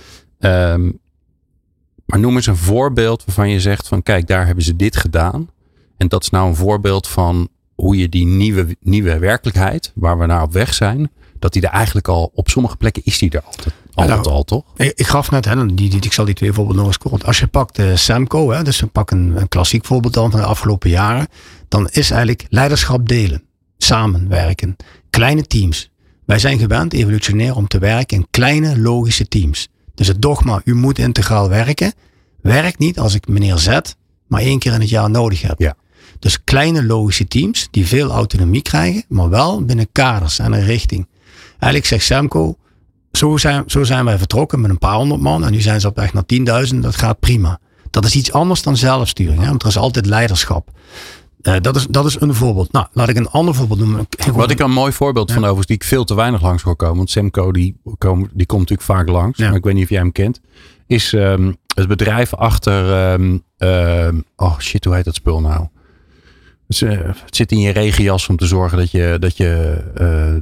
Maar noem eens een voorbeeld waarvan je zegt van kijk, daar hebben ze dit gedaan. En dat is nou een voorbeeld van hoe je die nieuwe werkelijkheid, waar we naar op weg zijn, dat die er eigenlijk al, op sommige plekken is die er altijd al, toch? Ik gaf net, ik zal die twee voorbeelden nog eens kort. Als je pakt Semco, dus we pakken een klassiek voorbeeld dan van de afgelopen jaren, dan is eigenlijk leiderschap delen, samenwerken, kleine teams. Wij zijn gewend, evolutionair, om te werken in kleine logische teams. Dus het dogma, u moet integraal werken, werkt niet als ik meneer Z maar 1 keer in het jaar nodig heb. Ja. Dus kleine logische teams die veel autonomie krijgen, maar wel binnen kaders en een richting. Eigenlijk zegt Semco, zo zijn wij vertrokken met een paar 100 man en nu zijn ze op weg naar 10.000, dat gaat prima. Dat is iets anders dan zelfsturing, want er is altijd leiderschap. Dat is een voorbeeld. Nou, laat ik een ander voorbeeld noemen. Wat ik een mooi voorbeeld van overigens, die ik veel te weinig langs hoor komen, want Semco die komt natuurlijk vaak langs, maar ik weet niet of jij hem kent, is het bedrijf achter, hoe heet dat spul nou? Het zit in je regenjas om te zorgen dat je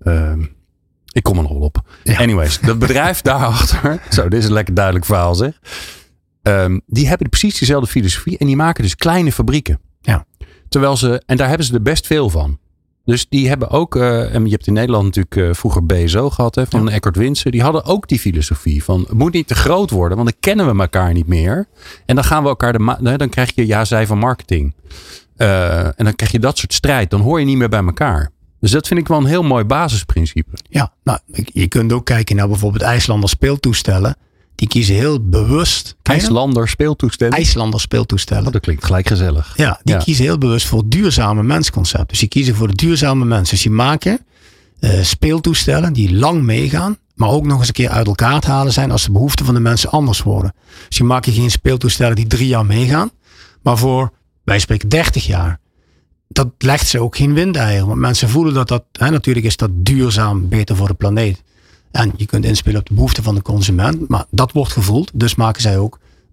ik kom er nog wel op. Ja. Anyways, dat bedrijf daarachter, zo, dit is een lekker duidelijk verhaal zeg. Die hebben precies dezelfde filosofie en die maken dus kleine fabrieken. Ja. En daar hebben ze er best veel van. Dus die hebben ook, en je hebt in Nederland natuurlijk vroeger BSO gehad, van Eckert Winsen. Die hadden ook die filosofie van, het moet niet te groot worden, want dan kennen we elkaar niet meer. En dan gaan we elkaar, dan krijg je zij van marketing. En dan krijg je dat soort strijd. Dan hoor je niet meer bij elkaar. Dus dat vind ik wel een heel mooi basisprincipe. Ja, nou, je kunt ook kijken naar bijvoorbeeld IJslander speeltoestellen. Die kiezen heel bewust. IJslander speeltoestellen. Oh, dat klinkt gelijk gezellig. Ja, die kiezen heel bewust voor het duurzame mensconcept. Dus die kiezen voor de duurzame mensen. Dus die maken speeltoestellen die lang meegaan. Maar ook nog eens een keer uit elkaar te halen zijn als de behoeften van de mensen anders worden. Dus die maken geen speeltoestellen die 3 jaar meegaan. Maar voor, wij spreken 30 jaar. Dat legt ze ook geen windeieren. Want mensen voelen dat natuurlijk is dat duurzaam beter voor de planeet. En je kunt inspelen op de behoeften van de consument. Maar dat wordt gevoeld. Dus maken zij ook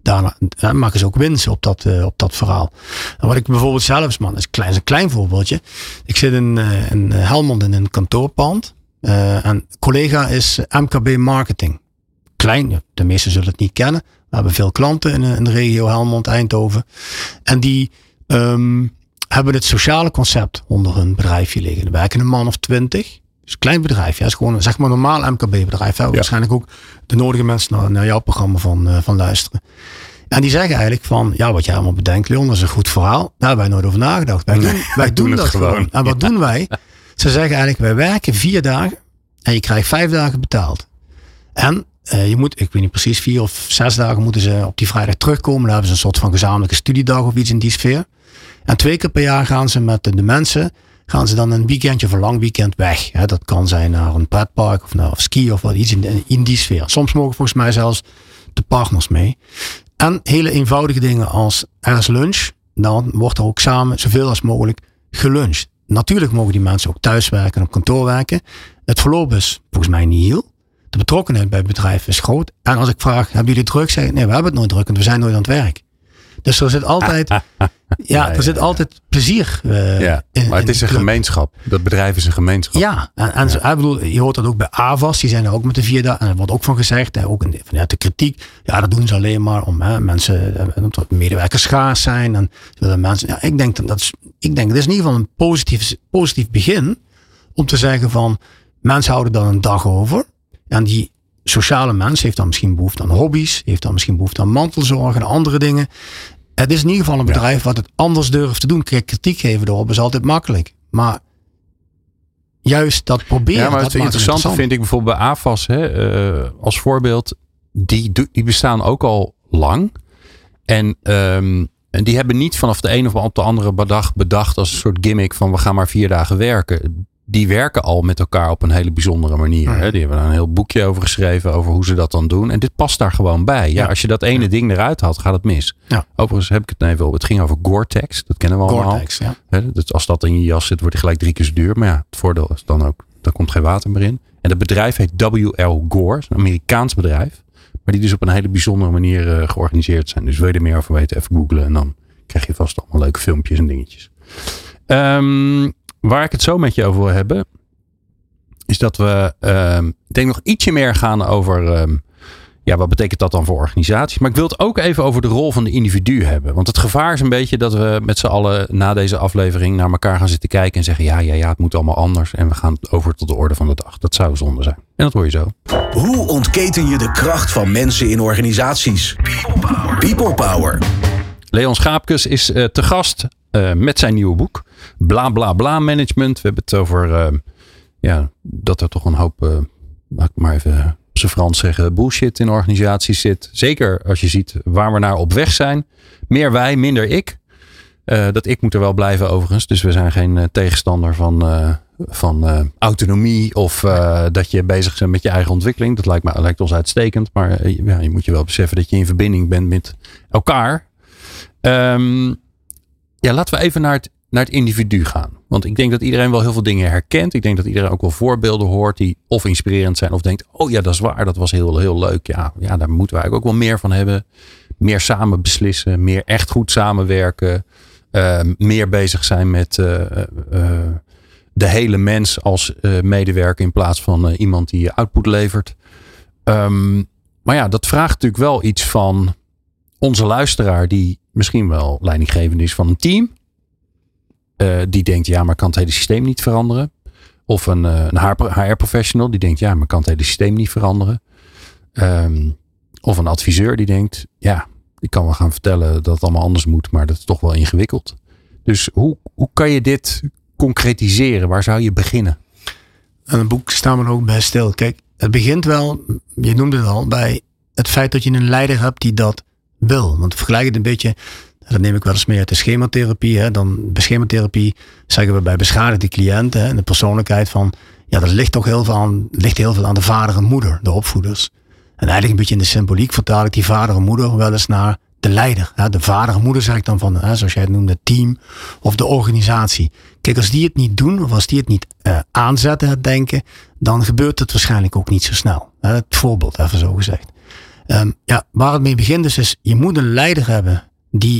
daarna maken ze ook winst op dat verhaal. En wat ik bijvoorbeeld zelfs, man, is een klein voorbeeldje. Ik zit in Helmond in een kantoorpand. En collega is MKB Marketing. Klein, de meesten zullen het niet kennen. We hebben veel klanten in de regio Helmond, Eindhoven. En die hebben het sociale concept onder hun bedrijfje liggen. Er werken een man of 20. Dus een klein bedrijf. Het is gewoon zeg maar een normaal MKB-bedrijf. Ja. Waarschijnlijk ook de nodige mensen naar jouw programma van luisteren. En die zeggen eigenlijk van, ja, wat jij allemaal bedenkt, Leon, dat is een goed verhaal. Daar hebben wij nooit over nagedacht. Wij doen dat gewoon. En wat doen wij? Ze zeggen eigenlijk, wij werken 4 dagen en je krijgt 5 dagen betaald. En je moet, ik weet niet precies, 4 of 6 dagen moeten ze op die vrijdag terugkomen. Daar hebben ze een soort van gezamenlijke studiedag of iets in die sfeer. En 2 keer per jaar gaan ze met de mensen, gaan ze dan een weekendje of een lang weekend weg. Dat kan zijn naar een pretpark of naar ski of wat iets in die sfeer. Soms mogen volgens mij zelfs de partners mee. En hele eenvoudige dingen als er is lunch, dan wordt er ook samen zoveel als mogelijk geluncht. Natuurlijk mogen die mensen ook thuis werken en op kantoor werken. Het verloop is volgens mij niet heel. De betrokkenheid bij het bedrijf is groot. En als ik vraag, hebben jullie druk? Zeg ik, nee, we hebben het nooit druk, want we zijn nooit aan het werk. Dus er zit altijd, er zit altijd plezier. Maar het is een gemeenschap. Dat bedrijf is een gemeenschap. Ja, en bedoel, je hoort dat ook bij AVAS. Die zijn er ook met de 4 dagen. En er wordt ook van gezegd, ook vanuit de kritiek. Ja, dat doen ze alleen maar om mensen, medewerkers schaars zijn. En mensen. Ja, ik denk dat is in ieder geval een positief begin. Om te zeggen van, mensen houden dan een dag over. En die sociale mens heeft dan misschien behoefte aan hobby's. Heeft dan misschien behoefte aan mantelzorg en andere dingen. Het is in ieder geval een bedrijf wat het anders durft te doen. Kijk, kritiek geven erop is altijd makkelijk. Maar juist dat proberen. Ja, maar het interessante vind ik bijvoorbeeld bij AVAS. Als voorbeeld. Die bestaan ook al lang. En die hebben niet vanaf de een of op de andere dag bedacht als een soort gimmick van we gaan maar 4 dagen werken. Die werken al met elkaar op een hele bijzondere manier. Hè? Die hebben daar een heel boekje over geschreven. Over hoe ze dat dan doen. En dit past daar gewoon bij. Ja, als je dat ene ding eruit haalt, gaat het mis. Ja. Overigens heb ik het even op. Het ging over Gore-Tex. Dat kennen we allemaal. Gore-Tex, ja. Als dat in je jas zit, wordt hij gelijk 3 keer zo duur. Maar ja, het voordeel is dan ook, daar komt geen water meer in. En dat bedrijf heet W.L. Gore. Een Amerikaans bedrijf. Maar die dus op een hele bijzondere manier georganiseerd zijn. Dus wil je er meer over weten, even googlen. En dan krijg je vast allemaal leuke filmpjes en dingetjes. Waar ik het zo met je over wil hebben, is dat we denk nog ietsje meer gaan over wat betekent dat dan voor organisaties. Maar ik wil het ook even over de rol van de individu hebben. Want het gevaar is een beetje dat we met z'n allen na deze aflevering naar elkaar gaan zitten kijken en zeggen ja, het moet allemaal anders. En we gaan over tot de orde van de dag. Dat zou zonde zijn. En dat hoor je zo. Hoe ontketen je de kracht van mensen in organisaties? People Power. Leon Schaapkes is te gast met zijn nieuwe boek. Bla bla bla management. We hebben het over dat er toch een hoop, laat ik maar even op zijn Frans zeggen, bullshit in organisaties zit. Zeker als je ziet waar we naar op weg zijn. Meer wij, minder ik. Dat ik moet er wel blijven overigens. Dus we zijn geen tegenstander van autonomie of dat je bezig bent met je eigen ontwikkeling. Dat lijkt ons uitstekend. Maar je moet je wel beseffen dat je in verbinding bent met elkaar. Laten we even naar het individu gaan. Want ik denk dat iedereen wel heel veel dingen herkent. Ik denk dat iedereen ook wel voorbeelden hoort die of inspirerend zijn of denkt, oh ja, dat is waar, dat was heel, heel leuk. Ja, daar moeten we eigenlijk ook wel meer van hebben. Meer samen beslissen, meer echt goed samenwerken. Meer bezig zijn met de hele mens als medewerker in plaats van iemand die output levert. Maar ja, dat vraagt natuurlijk wel iets van onze luisteraar die misschien wel leidinggevend is van een team. Die denkt, ja, maar kan het hele systeem niet veranderen? Of een HR-professional die denkt, ja, maar kan het hele systeem niet veranderen? Of een adviseur die denkt, ja, ik kan wel gaan vertellen dat het allemaal anders moet, maar dat is toch wel ingewikkeld. Dus hoe kan je dit concretiseren? Waar zou je beginnen? In het boek staan we ook bij stil. Kijk, het begint wel, je noemde het al, bij het feit dat je een leider hebt die dat wil. Want vergelijk het een beetje, dat neem ik wel eens mee uit de schematherapie. Bij schematherapie zeggen we bij beschadigde cliënten en de persoonlijkheid van, ja, dat ligt toch heel veel aan de vader en moeder, de opvoeders. En eigenlijk een beetje in de symboliek vertaal ik die vader en moeder wel eens naar de leider. De vader en moeder zeg ik dan van, zoals jij het noemde, het team of de organisatie. Kijk, als die het niet doen of als die het niet aanzetten, het denken, dan gebeurt het waarschijnlijk ook niet zo snel. Het voorbeeld, even zo gezegd. Waar het mee begint is je moet een leider hebben die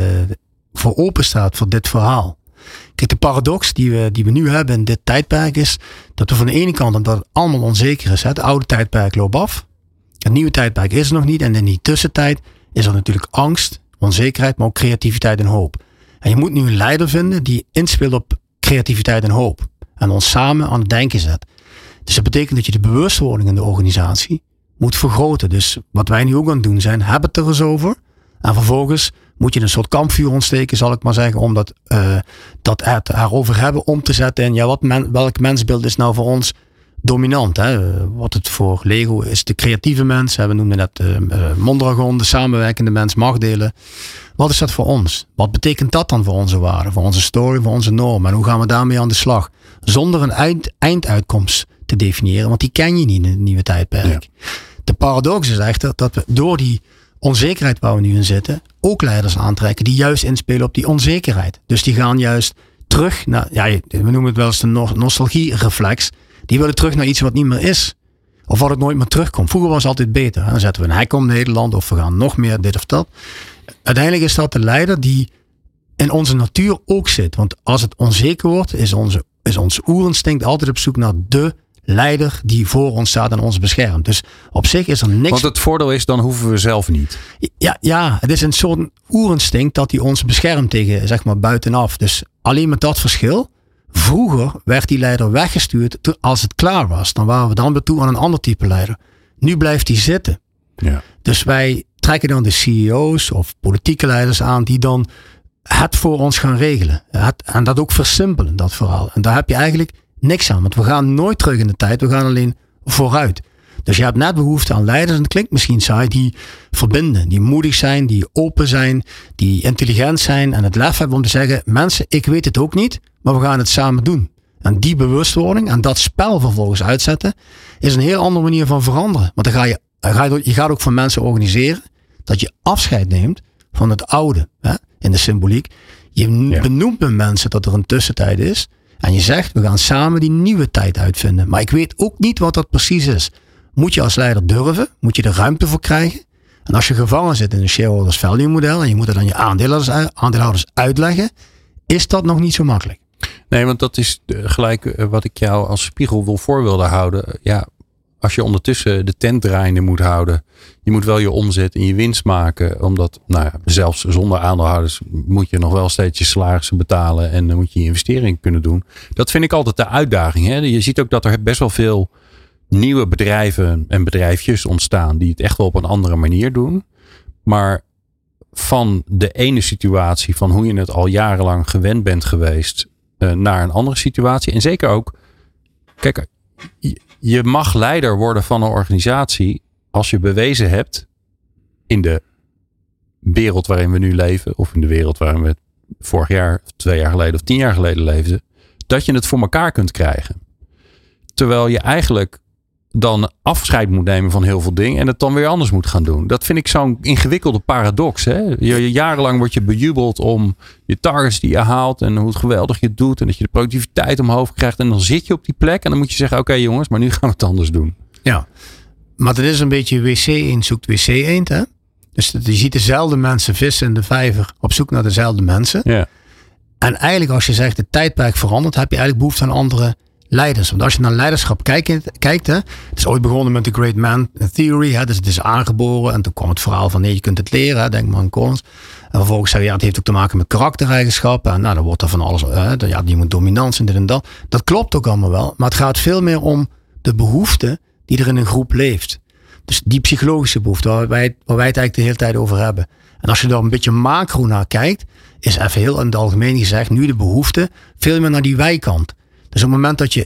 voor open staat voor dit verhaal. Kijk, de paradox die we nu hebben in dit tijdperk is dat we van de ene kant, omdat het allemaal onzeker is, het oude tijdperk loopt af. Het nieuwe tijdperk is er nog niet. En in die tussentijd is er natuurlijk angst, onzekerheid, maar ook creativiteit en hoop. En je moet nu een leider vinden die inspeelt op creativiteit en hoop. En ons samen aan het denken zet. Dus dat betekent dat je de bewustwording in de organisatie moet vergroten. Dus wat wij nu ook aan het doen zijn, heb het er eens over. En vervolgens moet je een soort kampvuur ontsteken, zal ik maar zeggen, om dat erover hebben om te zetten in welk mensbeeld is nou voor ons dominant. Hè? Wat het voor Lego is de creatieve mens. We noemden net Mondragon, de samenwerkende mens, machtdelen. Wat is dat voor ons? Wat betekent dat dan voor onze waarden, voor onze story, voor onze normen? En hoe gaan we daarmee aan de slag? Zonder een einduitkomst te definiëren, want die ken je niet in het nieuwe tijdperk. Ja. De paradox is echter dat we door die onzekerheid waar we nu in zitten, ook leiders aantrekken die juist inspelen op die onzekerheid. Dus die gaan juist terug naar, we noemen het wel eens de nostalgie-reflex. Die willen terug naar iets wat niet meer is. Of wat het nooit meer terugkomt. Vroeger was het altijd beter. Dan zetten we een hek om Nederland of we gaan nog meer dit of dat. Uiteindelijk is dat de leider die in onze natuur ook zit. Want als het onzeker wordt, is ons oerinstinct altijd op zoek naar de leider die voor ons staat en ons beschermt. Dus op zich is er niks. Want het voordeel is, dan hoeven we zelf niet. Ja, het is een soort oerinstinct dat die ons beschermt tegen, zeg maar, buitenaf. Dus alleen met dat verschil. Vroeger werd die leider weggestuurd als het klaar was. Dan waren we dan weer toe aan een ander type leider. Nu blijft die zitten. Ja. Dus wij trekken dan de CEO's of politieke leiders aan die dan het voor ons gaan regelen. En dat ook versimpelen, dat verhaal. En daar heb je eigenlijk niks aan. Want we gaan nooit terug in de tijd. We gaan alleen vooruit. Dus je hebt net behoefte aan leiders. En het klinkt misschien saai. Die verbinden. Die moedig zijn. Die open zijn. Die intelligent zijn. En het lef hebben om te zeggen. Mensen, ik weet het ook niet. Maar we gaan het samen doen. En die bewustwording. En dat spel vervolgens uitzetten. Is een heel andere manier van veranderen. Want dan je gaat ook van mensen organiseren. Dat je afscheid neemt van het oude. Hè, in de symboliek. Je benoemt met mensen dat er een tussentijd is. En je zegt, we gaan samen die nieuwe tijd uitvinden. Maar ik weet ook niet wat dat precies is. Moet je als leider durven? Moet je er ruimte voor krijgen? En als je gevangen zit in een shareholders value model en je moet het aan je aandeelhouders uitleggen, is dat nog niet zo makkelijk. Nee, want dat is gelijk wat ik jou als spiegel voor wilde houden. Ja, als je ondertussen de tent draaiende moet houden. Je moet wel je omzet en je winst maken. Omdat, zelfs zonder aandeelhouders moet je nog wel steeds je salarissen betalen. En dan moet je investeringen kunnen doen. Dat vind ik altijd de uitdaging. Hè? Je ziet ook dat er best wel veel nieuwe bedrijven en bedrijfjes ontstaan. Die het echt wel op een andere manier doen. Maar van de ene situatie, van hoe je het al jarenlang gewend bent geweest. Naar een andere situatie. En zeker ook, kijk, je mag leider worden van een organisatie als je bewezen hebt in de wereld waarin we nu leven, of in de wereld waarin we vorig jaar, of 2 jaar geleden of 10 jaar geleden leefden, dat je het voor elkaar kunt krijgen. Terwijl je eigenlijk dan afscheid moet nemen van heel veel dingen en het dan weer anders moet gaan doen. Dat vind ik zo'n ingewikkelde paradox. Hè? Jarenlang word je bejubeld om je targets die je haalt en hoe geweldig je het doet en dat je de productiviteit omhoog krijgt en dan zit je op die plek en dan moet je zeggen, oké, jongens, maar nu gaan we het anders doen. Ja, maar dat is een beetje wc eend zoekt wc eend, hè? Dus je ziet dezelfde mensen vissen in de vijver op zoek naar dezelfde mensen. Ja. En eigenlijk als je zegt de tijdperk verandert, heb je eigenlijk behoefte aan andere leiders. Want als je naar leiderschap kijkt, hè, het is ooit begonnen met de Great Man Theory. Hè, dus het is aangeboren. En toen kwam het verhaal van nee, je kunt het leren. Hè, denk maar aan Collins. En vervolgens zei je, het heeft ook te maken met karaktereigenschappen. En dan wordt er van alles. Die moet dominant zijn, dit en dat. Dat klopt ook allemaal wel. Maar het gaat veel meer om de behoefte die er in een groep leeft. Dus die psychologische behoefte waar wij het eigenlijk de hele tijd over hebben. En als je daar een beetje macro naar kijkt, is even heel in het algemeen gezegd nu de behoefte veel meer naar die wij-kant. Dus op het moment dat je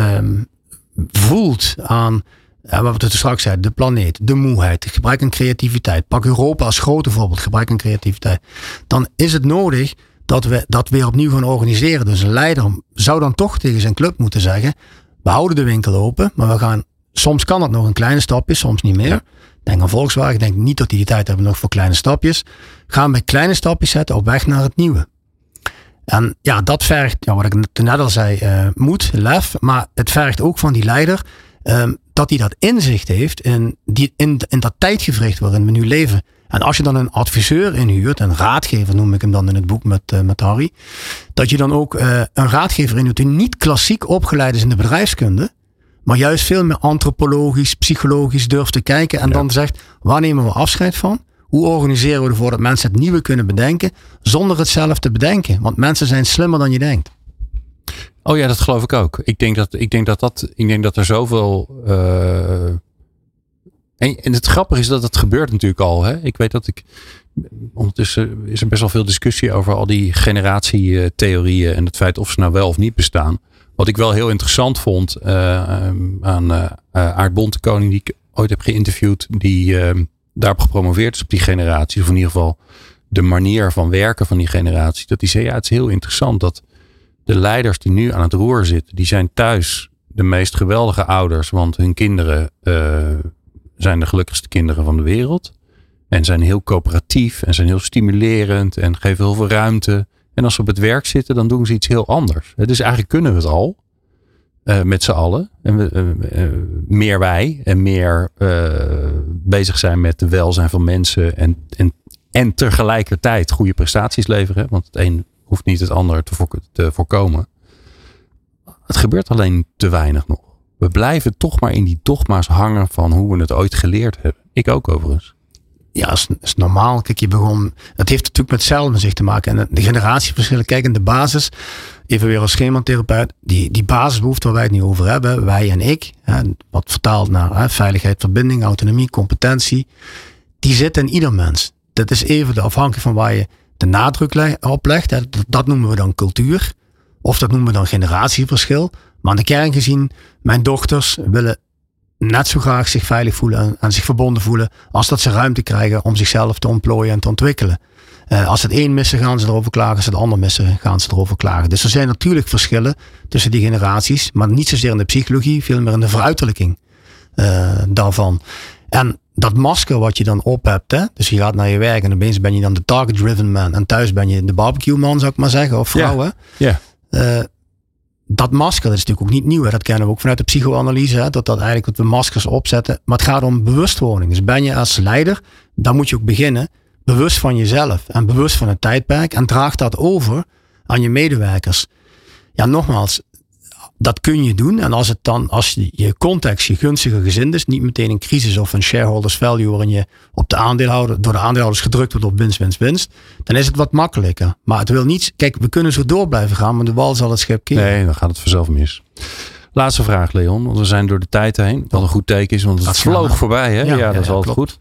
voelt aan, wat we straks zeiden, de planeet, de moeheid, het gebrek aan creativiteit. Pak Europa als grote voorbeeld, gebrek aan creativiteit. Dan is het nodig dat we dat weer opnieuw gaan organiseren. Dus een leider zou dan toch tegen zijn club moeten zeggen, we houden de winkel open, maar soms kan dat nog een kleine stapje, soms niet meer. Ja. Denk aan Volkswagen, denk niet dat die tijd hebben nog voor kleine stapjes. Gaan we kleine stapjes zetten op weg naar het nieuwe. En ja, dat vergt, wat ik net al zei, moed, lef. Maar het vergt ook van die leider dat hij dat inzicht heeft in dat tijdgevricht waarin we nu leven. En als je dan een adviseur inhuurt, een raadgever noem ik hem dan in het boek met Harry, dat je dan ook een raadgever inhuurt die niet klassiek opgeleid is in de bedrijfskunde, maar juist veel meer antropologisch, psychologisch durft te kijken en dan zegt, waar nemen we afscheid van? Hoe organiseren we ervoor dat mensen het nieuwe kunnen bedenken zonder het zelf te bedenken? Want mensen zijn slimmer dan je denkt. Oh ja, dat geloof ik ook. Ik denk dat er zoveel. En het grappige is dat het gebeurt natuurlijk al. Hè? Ik weet dat ondertussen is er best wel veel discussie over al die generatietheorieën en het feit of ze nou wel of niet bestaan. Wat ik wel heel interessant vond aan Aart Bontekoning, die ik ooit heb geïnterviewd, die daarop gepromoveerd is op die generaties, of in ieder geval de manier van werken van die generatie. Dat die zei, ja, het is heel interessant dat de leiders die nu aan het roer zitten, die zijn thuis de meest geweldige ouders, want hun kinderen zijn de gelukkigste kinderen van de wereld. En zijn heel coöperatief en zijn heel stimulerend en geven heel veel ruimte. En als ze op het werk zitten, dan doen ze iets heel anders. Dus eigenlijk kunnen we het al met z'n allen. En meer wij en meer bezig zijn met het welzijn van mensen en tegelijkertijd goede prestaties leveren. Want het een hoeft niet het ander te voorkomen. Het gebeurt alleen te weinig nog. We blijven toch maar in die dogma's hangen van hoe we het ooit geleerd hebben. Ik ook overigens. Ja, dat is normaal. Kijk, het heeft natuurlijk met zelfinzicht te maken. En de generatieverschillen, kijk, in de basis, even weer als schematherapeut, die basisbehoeften waar wij het nu over hebben, wij en ik, wat vertaalt naar veiligheid, verbinding, autonomie, competentie, die zitten in ieder mens. Dat is even afhankelijk van waar je de nadruk op legt. Dat noemen we dan cultuur. Of dat noemen we dan generatieverschil. Maar aan de kern gezien, mijn dochters willen net zo graag zich veilig voelen en zich verbonden voelen als dat ze ruimte krijgen om zichzelf te ontplooien en te ontwikkelen. Als het een missen, gaan ze erover klagen. Als het ander missen, gaan ze erover klagen. Dus er zijn natuurlijk verschillen tussen die generaties, maar niet zozeer in de psychologie, veel meer in de veruiterlijking daarvan. En dat masker wat je dan op hebt, hè? Dus je gaat naar je werk en opeens ben je dan de target-driven man en thuis ben je de barbecue man, zou ik maar zeggen, of vrouw. Ja. Dat masker, dat is natuurlijk ook niet nieuw. Hè? Dat kennen we ook vanuit de psychoanalyse. Hè? Dat eigenlijk dat we maskers opzetten. Maar het gaat om bewustwording. Dus ben je als leider, dan moet je ook beginnen. Bewust van jezelf en bewust van het tijdperk. En draag dat over aan je medewerkers. Ja, nogmaals, dat kun je doen. En als je context, je gunstige gezind is, niet meteen een crisis of een shareholders value waarin je op door de aandeelhouders gedrukt wordt op winst, dan is het wat makkelijker. Maar het wil niet, kijk, we kunnen zo door blijven gaan, maar de wal zal het schip keren. Nee, dan gaat het vanzelf mis. Laatste vraag, Leon, want we zijn door de tijd heen. Wat een goed teken is, want het vloog voorbij. Hè? Ja, dat is altijd goed.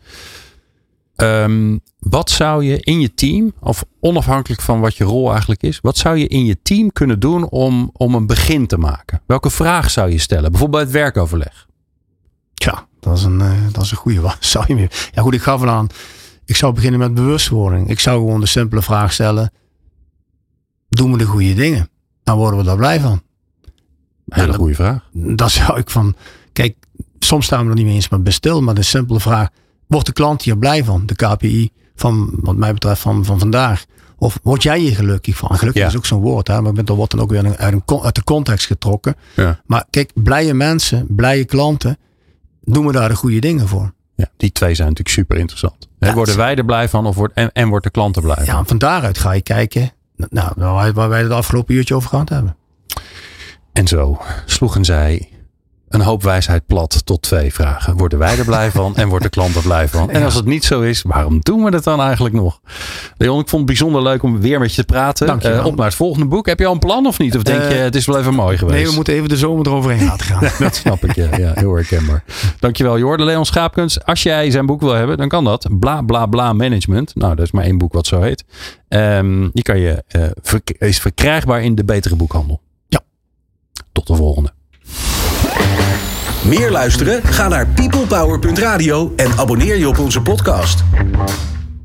Wat zou je in je team, of onafhankelijk van wat je rol eigenlijk is, wat zou je in je team kunnen doen om een begin te maken? Welke vraag zou je stellen? Bijvoorbeeld bij het werkoverleg. Tja, dat is een goede. Ja goed, ik gaf al aan. Ik zou beginnen met bewustwording. Ik zou gewoon de simpele vraag stellen. Doen we de goede dingen? Dan worden we daar blij van. Hele goede vraag. Dat zou ik van. Kijk, soms staan we er niet mee eens bij stil, maar de simpele vraag. Wordt de klant hier blij van? De KPI van, wat mij betreft, van vandaag. Of word jij hier gelukkig van? Gelukkig is ook zo'n woord, hè? Maar dat wordt dan ook weer uit de context getrokken. Ja. Maar kijk, blije mensen, blije klanten, doen we daar de goede dingen voor. Ja, die twee zijn natuurlijk super interessant. Ja, worden wij er blij van en wordt de klant er blij van? Ja, en van daaruit ga je kijken waar wij het afgelopen uurtje over gehad hebben. En zo sloegen zij een hoop wijsheid plat tot 2 vragen. Worden wij er blij van en wordt de klant er blij van? En als het niet zo is, waarom doen we het dan eigenlijk nog? Leon, ik vond het bijzonder leuk om weer met je te praten. Op naar het volgende boek. Heb je al een plan of niet? Of denk je, het is wel even mooi geweest? Nee, we moeten even de zomer eroverheen laten gaan. Dat snap ik, ja. Heel herkenbaar. Dankjewel, je hoorde Leon Schaapkens. Als jij zijn boek wil hebben, dan kan dat. Bla, bla, bla management. Nou, dat is maar 1 boek wat zo heet. Die kan je, is verkrijgbaar in de betere boekhandel. Ja. Tot de volgende. Meer luisteren? Ga naar peoplepower.radio en abonneer je op onze podcast.